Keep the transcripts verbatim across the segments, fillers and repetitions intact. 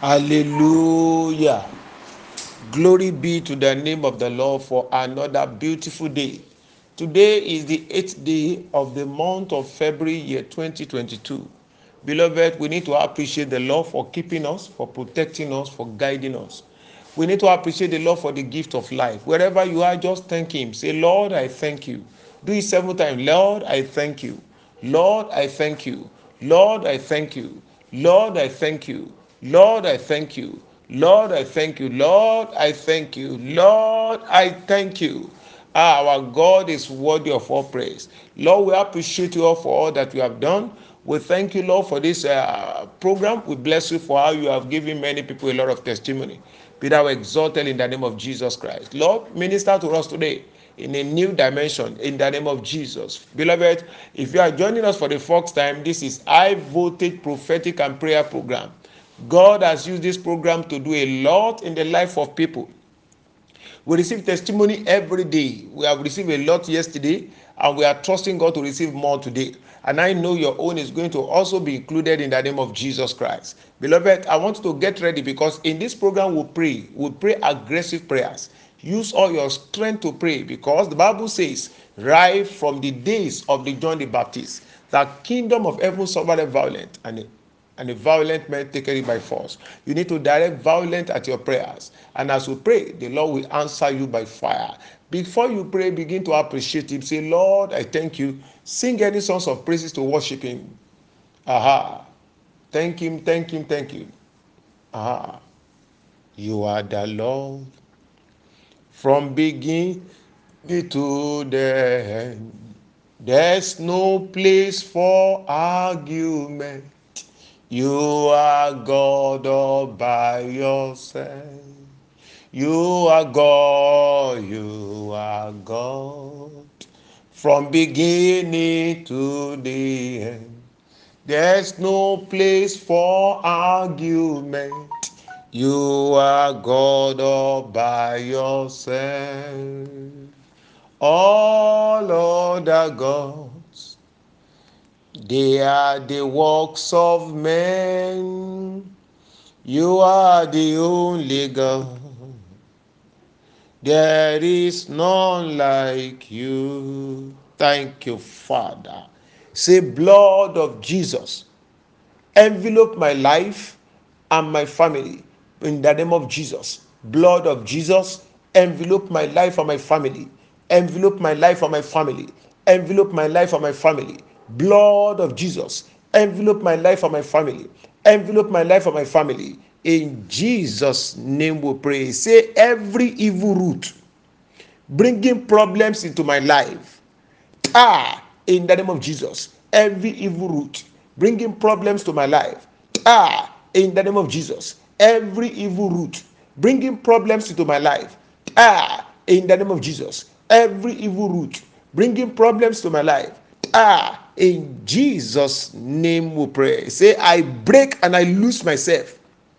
Hallelujah. Glory be to the name of the Lord for another beautiful day. Today is the eighth day of the month of February, year twenty twenty-two. Beloved, we need to appreciate the Lord for keeping us, for protecting us, for guiding us. We need to appreciate the Lord for the gift of life. Wherever you are, just thank Him. Say, Lord, I thank you. Do it several times. Lord, I thank you. Lord, I thank you. Lord, I thank you. Lord, I thank you. Lord, I thank you. Lord, I thank you. Lord, I thank you. Lord, I thank you. Ah, our God is worthy of all praise. Lord, we appreciate you all for all that you have done. We thank you, Lord, for this uh, program. We bless you for how you have given many people a lot of testimony. Be thou exalted in the name of Jesus Christ. Lord, minister to us today in a new dimension in the name of Jesus. Beloved, if you are joining us for the first time, this is High Voltage Prophetic and Prayer Program. God has used this program to do a lot in the life of people. We receive testimony every day. We have received a lot yesterday, and we are trusting God to receive more today. And I know your own is going to also be included in the name of Jesus Christ. Beloved, I want you to get ready, because in this program we'll pray. We'll pray aggressive prayers. Use all your strength to pray, because the Bible says, right from the days of the John the Baptist, the kingdom of heaven suffered violent, and and a violent man taketh it by force. You need to direct violence at your prayers. And as you pray, the Lord will answer you by fire. Before you pray, begin to appreciate Him. Say, Lord, I thank you. Sing any songs of praises to worship Him. Aha. Thank Him, thank Him, thank Him. Aha. You are the Lord from beginning to the end. There's no place for argument. You are God all by yourself. You are God, you are God. From beginning to the end. There's no place for argument. You are God all by yourself. All other gods, they are the works of men. You are the only God. There is none like you. Thank you, Father. Say, blood of Jesus, envelope my life and my family in the name of Jesus. Blood of Jesus, envelope my life and my family. Envelope my life and my family. Envelope my life and my family. Blood of Jesus, envelope my life and my family. Envelope my life and my family. In Jesus' name we pray. Say, every evil root bringing problems into my life, ah, in the name of Jesus. Every evil root bringing problems to my life, ah, in the name of Jesus. Every evil root bringing problems into my life, ah, in the name of Jesus. Every evil root bringing problems to my life, ah, in Jesus' name we pray. Say, I break and I loose myself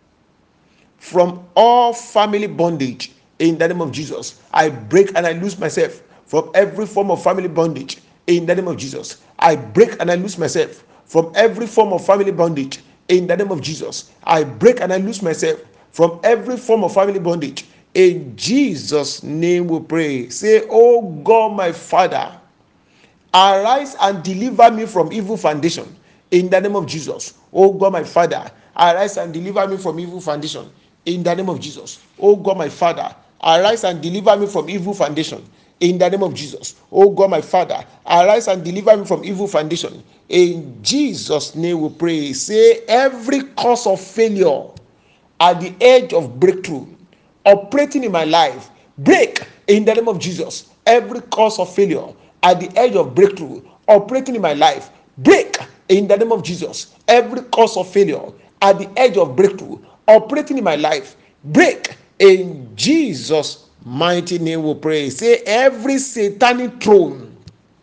from all family bondage in the name of Jesus. I break and I loose myself from every form of family bondage in the name of Jesus. I break and I loose myself from every form of family bondage in the name of Jesus. I break and I loose myself from every form of family bondage. In Jesus' name we pray. Say, oh God, my Father, arise and deliver me from evil foundation in the name of Jesus. Oh God, my Father, arise and deliver me from evil foundation in the name of Jesus. Oh God, my Father, arise and deliver me from evil foundation in the name of Jesus. Oh God, my Father, arise and deliver me from evil foundation. In Jesus' name we pray. Say, every cause of failure at the edge of breakthrough operating in my life, break in the name of Jesus. Every cause of failure at the edge of breakthrough operating in my life, break in the name of Jesus. Every cause of failure at the edge of breakthrough operating in my life, break in Jesus' mighty name we pray. Say, every satanic throne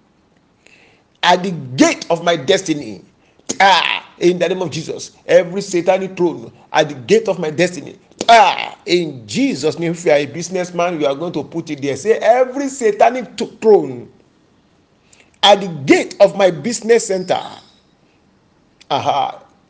at the gate of my destiny, ah, in the name of Jesus. Every satanic throne at the gate of my destiny, ah, in Jesus' name. If you are a businessman, you are going to put it there. Say, every satanic throne at the gate of my business center, aha,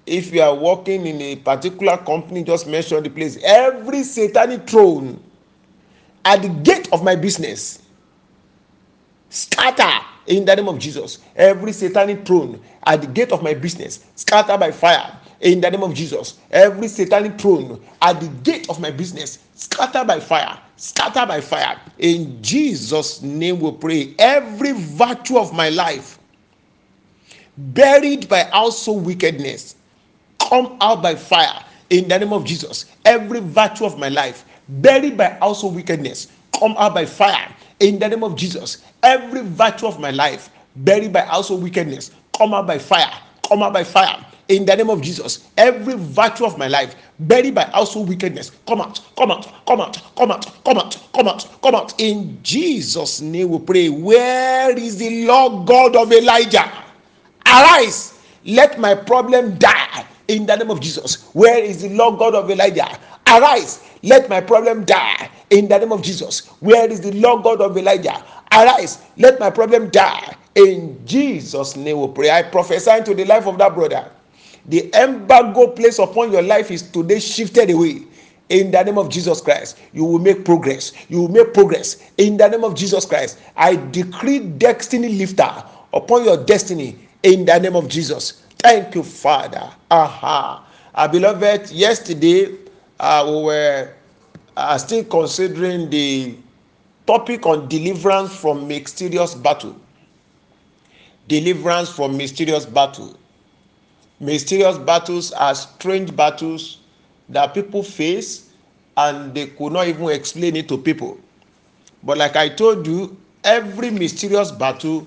If you are working in a particular company, just mention the place. Every satanic throne at the gate of my business, scatter in the name of Jesus. Every satanic throne at the gate of my business, scatter by fire in the name of Jesus. Every satanic throne at the gate of my business, scatter by fire, scatter by fire. In Jesus' name we pray. Every virtue of my life buried by also wickedness, come out by fire in the name of Jesus. Every virtue of my life buried by also wickedness, come out by fire in the name of Jesus. Every virtue of my life buried by also wickedness, come out by fire, come out by fire in the name of Jesus. Every virtue of my life buried by also wickedness, come out, come out, come out, come out, come out, come out, come out. In Jesus' name we pray. Where is the Lord God of Elijah? Arise, let my problem die in the name of Jesus. Where is the Lord God of Elijah? Arise, let my problem die in the name of Jesus. Where is the Lord God of Elijah? Arise, let my problem die in Jesus' name we pray. I prophesy into the life of that brother. The embargo placed upon your life is today shifted away. In the name of Jesus Christ, you will make progress. You will make progress. In the name of Jesus Christ, I decree destiny lifter upon your destiny. In the name of Jesus. Thank you, Father. Aha. Uh, beloved, yesterday uh, we were uh, still considering the topic on deliverance from mysterious battle. Deliverance from mysterious battle. Mysterious battles are strange battles that people face and they could not even explain it to people. But like I told you, every mysterious battle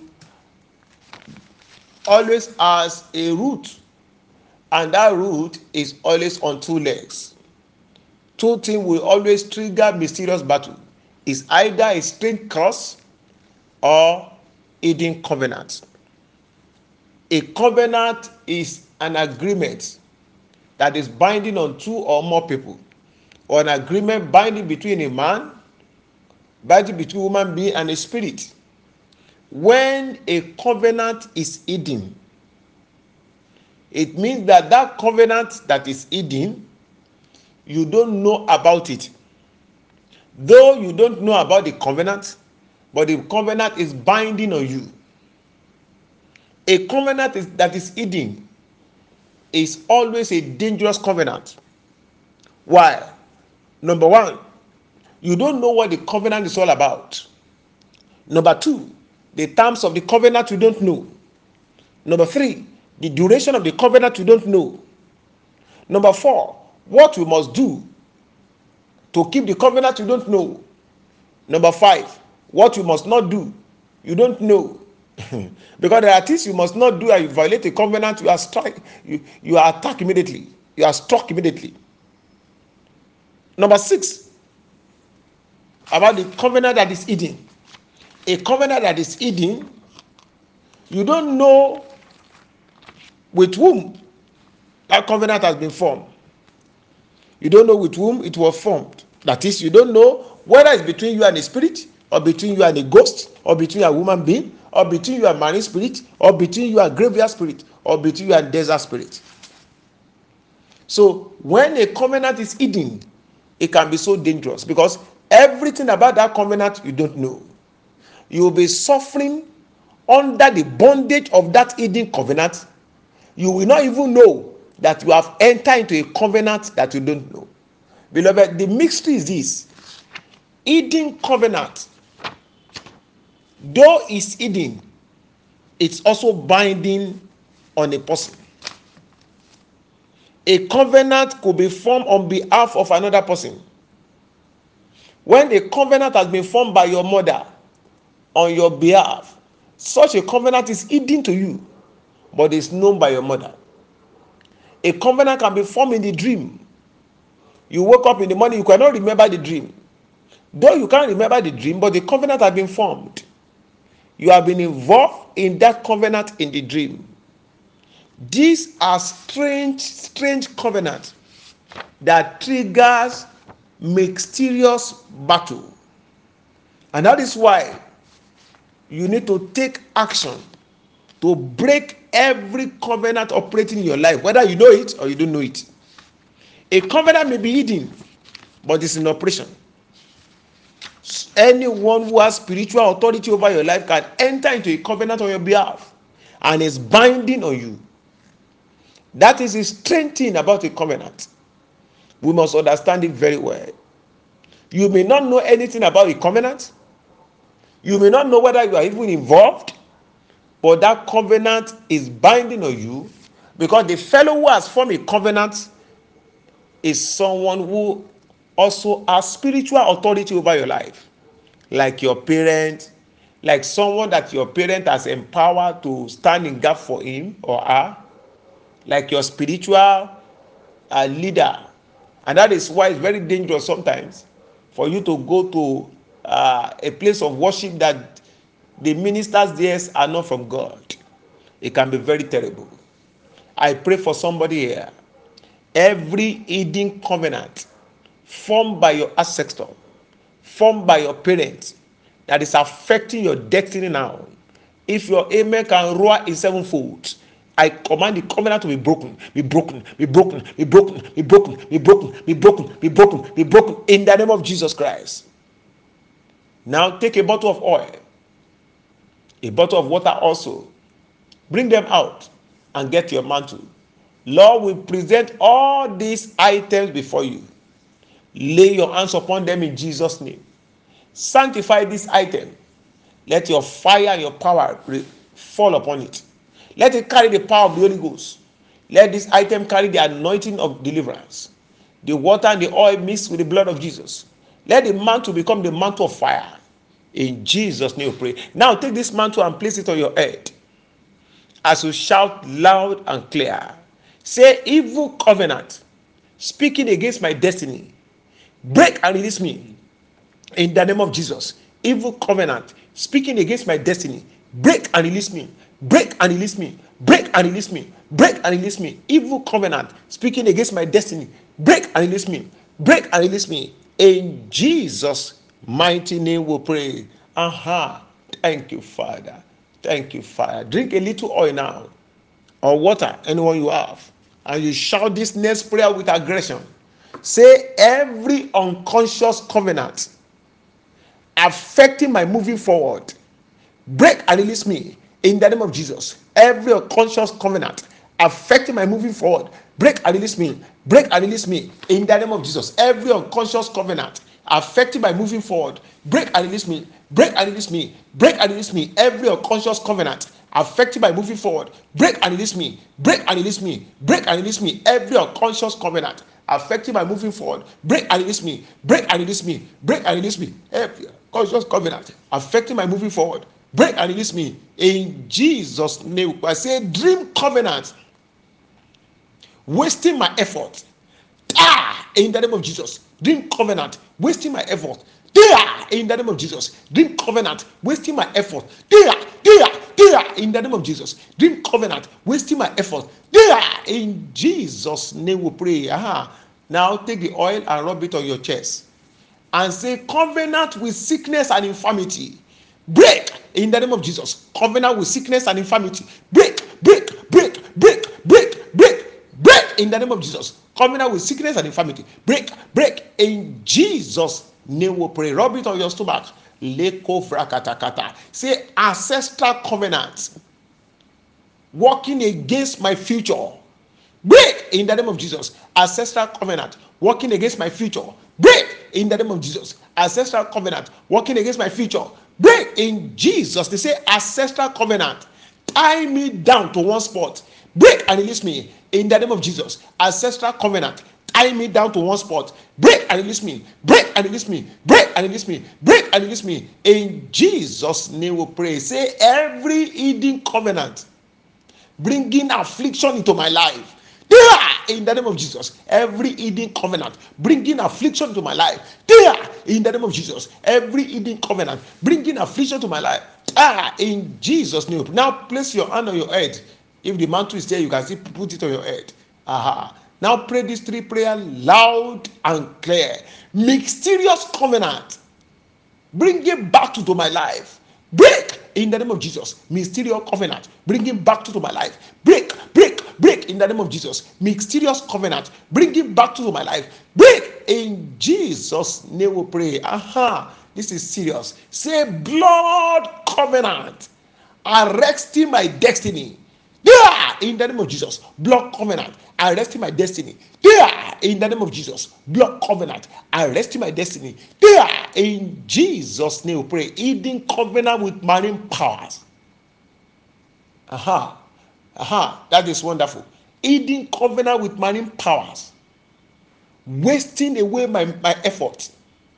always has a root, and that root is always on two legs. Two things will always trigger mysterious battle. Is either a strange curse or hidden covenant. A covenant is an agreement that is binding on two or more people, or an agreement binding between a man, binding between a human being and a spirit. When a covenant is hidden, it means that that covenant that is hidden, you don't know about it. Though you don't know about the covenant, but the covenant is binding on you. A covenant is, that is hidden is always a dangerous covenant. Why? Number one, you don't know what the covenant is all about. Number two, the terms of the covenant you don't know. Number three, the duration of the covenant you don't know. Number four, what we must do to keep the covenant you don't know. Number five, what you must not do you don't know. Because there are things you must not do, and you violate a covenant, you are strike, you, you are attacked immediately. You are struck immediately. Number six, about the covenant that is hidden. A covenant that is hidden, you don't know with whom that covenant has been formed. You don't know with whom it was formed. That is, you don't know whether it's between you and a spirit, or between you and a ghost, or between a human being, or between you and marine spirit, or between you and graveyard spirit, or between you and desert spirit. So when a covenant is hidden, it can be so dangerous, because everything about that covenant you don't know. You will be suffering under the bondage of that hidden covenant. You will not even know that you have entered into a covenant that you don't know. Beloved, the mystery is this: hidden covenant, though it's hidden, it's also binding on a person. A covenant could be formed on behalf of another person. When a covenant has been formed by your mother on your behalf, such a covenant is hidden to you, but is known by your mother. A covenant can be formed in the dream. You woke up in the morning, you cannot remember the dream. Though you can't remember the dream, but the covenant has been formed. You have been involved in that covenant in the dream. These are strange, strange covenants that triggers mysterious battle. And that is why you need to take action to break every covenant operating in your life, whether you know it or you don't know it. A covenant may be hidden, but it's in operation. Anyone who has spiritual authority over your life can enter into a covenant on your behalf and is binding on you. That is a strange thing about a covenant. We must understand it very well. You may not know anything about a covenant. You may not know whether you are even involved, but that covenant is binding on you, because the fellow who has formed a covenant is someone who also has spiritual authority over your life, like your parent, like someone that your parent has empowered to stand in gap for him or her, like your spiritual uh, leader. And that is why it's very dangerous sometimes for you to go to uh, a place of worship that the ministers there are not from God. It can be very terrible. I pray for somebody here. Every hidden covenant formed by your ancestor, formed by your parents, that is affecting your destiny now, if your amen can roar in sevenfold, I command the covenant to be broken, be broken, be broken, be broken, be broken, be broken, be broken, be broken, be broken in the name of Jesus Christ. Now take a bottle of oil, a bottle of water also. Bring them out and get your mantle. Lord, we present all these items before you. Lay your hands upon them in Jesus' name. Sanctify this item. Let your fire and your power fall upon it. Let it carry the power of the Holy Ghost. Let this item carry the anointing of deliverance. The water and the oil mixed with the blood of Jesus. Let the mantle become the mantle of fire. In Jesus' name we pray. Now take this mantle and place it on your head. As you shout loud and clear, say, evil covenant speaking against my destiny, break and release me in the name of Jesus. Evil covenant speaking against my destiny, break and release me, break and release me, break and release me, break and release me. Evil covenant speaking against my destiny, break and release me, break and release me. In Jesus' mighty name we pray. Aha. Thank you, Father. Thank you, Father. Drink a little oil now, or water, anyone you have, and you shout this next prayer with aggression. Say, every unconscious covenant affecting my moving forward, break and release me in the name of Jesus. Every unconscious covenant affecting my moving forward, break and release me, break and release me in the name of Jesus. Every unconscious covenant affecting my moving forward, break and release me, break and release me, break and release me. Every unconscious covenant affecting my moving forward, break and release me, break and release me, break and release me. Every unconscious covenant affecting my moving forward, break and release me, break and release me, break and release me. Every unconscious covenant affecting my moving forward, break and release me in Jesus' name. I say, dream covenant wasting my effort, ah, in the name of Jesus. Dream covenant wasting my effort, there in the name of Jesus. Dream covenant wasting my effort, there, there, there in the name of Jesus. Dream covenant wasting my effort, there in Jesus' name we pray. Aha. Now take the oil and rub it on your chest and say, covenant with sickness and infirmity, break in the name of Jesus. Covenant with sickness and infirmity, break, break, break, break, break, break, break in the name of Jesus. Covenant with sickness and infirmity, break, break in Jesus' name we pray. Rub it on your stomach. Leko vrakatakata. Say, ancestral covenant working against my future, break in the name of Jesus. Ancestral covenant working against my future, break in the name of Jesus. Ancestral covenant working against my future, break in Jesus. They say, ancestral covenant tie me down to one spot, break and release me in the name of Jesus. Ancestral covenant tie me down to one spot, break and release me, break and release me, break and release me, break and release me in Jesus' name we pray. Say, every hidden covenant bringing affliction into my life, there in the name of Jesus. Every hidden covenant bringing affliction to my life, there in the name of Jesus. Every hidden covenant bringing affliction to my life, ah, in Jesus' name. Now place your hand on your head. If the mantle is there, you can see, put it on your head. Aha. Now pray these three prayers loud and clear. Mysterious covenant, bring it back to my life, break in the name of Jesus. Mysterious covenant, bring him back to my life. Break, break, break in the name of Jesus. Mysterious covenant, bring him back to my life. Break in Jesus' name we pray. Aha, this is serious. Say blood covenant, arresting my destiny. There, in the name of Jesus, blood covenant, arresting my destiny. There, in the name of Jesus, blood covenant, arresting my destiny. There, in Jesus' name, we pray. Hidden covenant with marine powers. Aha, aha, that is wonderful. Hidden covenant with marine powers, wasting away my my effort.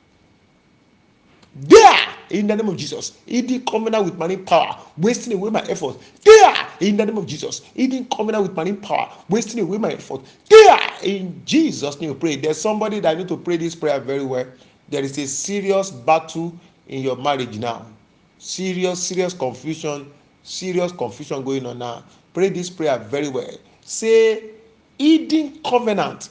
There, in the name of Jesus, hidden covenant with marine power, wasting away my effort. There, in the name of Jesus, hidden covenant with marine power, wasting away my effort. There, in Jesus' name, we pray. There's somebody that need to pray this prayer very well. There is a serious battle in your marriage now. Serious, serious confusion, serious confusion going on now. Pray this prayer very well. Say, hidden covenant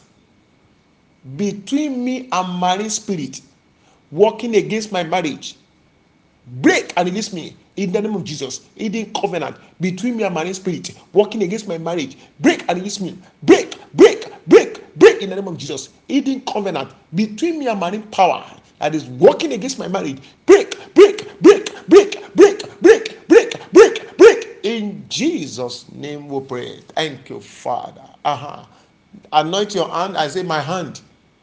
between me and marine spirit working against my marriage, break and release me in the name of Jesus. Hidden covenant between me and marine spirit working against my marriage, break and release me. Break, break, break, break in the name of Jesus. Hidden covenant between me and marine power that is working against my marriage, break, break, break, break, break, break, break, break, break. In Jesus' name we pray. Thank you, Father. Uh-huh. Anoint your hand. I say, my hand,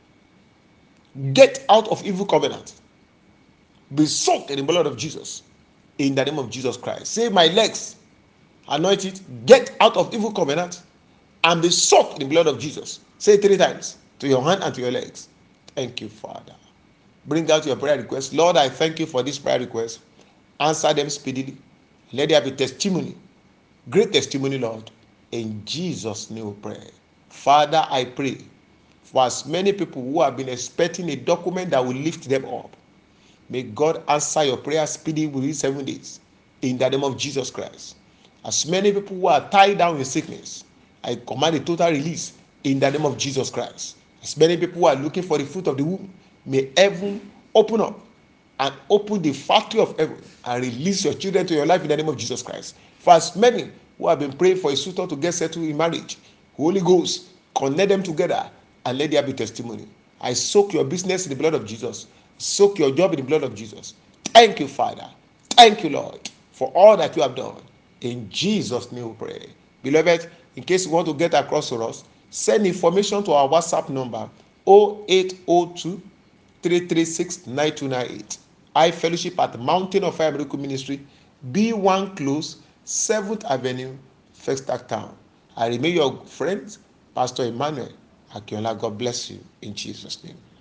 get out of evil covenant. Be soaked in the blood of Jesus. In the name of Jesus Christ. Say, my legs, anoint it, get out of evil covenant and be soaked in the blood of Jesus. Say it three times to your hand and to your legs. Thank you, Father. Bring out your prayer request. Lord, I thank you for this prayer request. Answer them speedily. Let there be testimony. Great testimony, Lord. In Jesus' name we pray. Father, I pray for as many people who have been expecting a document that will lift them up. May God answer your prayer speedily within seven days. In the name of Jesus Christ. As many people who are tied down with sickness, I command a total release in the name of Jesus Christ. As many people who are looking for the fruit of the womb, may heaven open up and open the factory of heaven and release your children to your life in the name of Jesus Christ. For as many who have been praying for a suitor to get settled in marriage, Holy Ghost, connect them together and let there be testimony. I soak your business in the blood of Jesus. Soak your job in the blood of Jesus. Thank you, Father. Thank you, Lord, for all that you have done. In Jesus' name we pray. Beloved, in case you want to get across to us, send information to our WhatsApp number zero eight zero two, three three six, nine two nine eight. I fellowship at Mountain of Fire Miracle Ministry, B one Close, seventh Avenue, Festac Town. I remain your friend, Pastor Emmanuel Akinola. God bless you in Jesus' name.